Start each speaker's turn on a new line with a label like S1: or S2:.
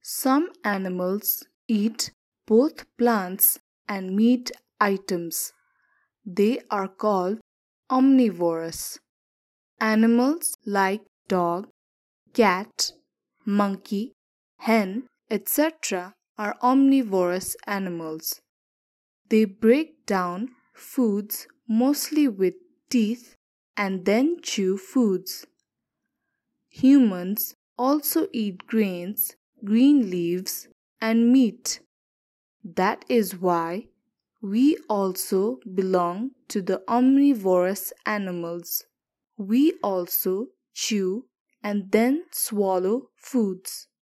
S1: Some animals eat both plants and meat items. They are called omnivorous. Animals like dog, cat, monkey, hen, etc. are omnivorous animals. They break down foods mostly with teeth and then chew foods. Humans also eat grains, green leaves, and meat. That is why we also belong to the omnivorous animals. We also chew and then swallow foods.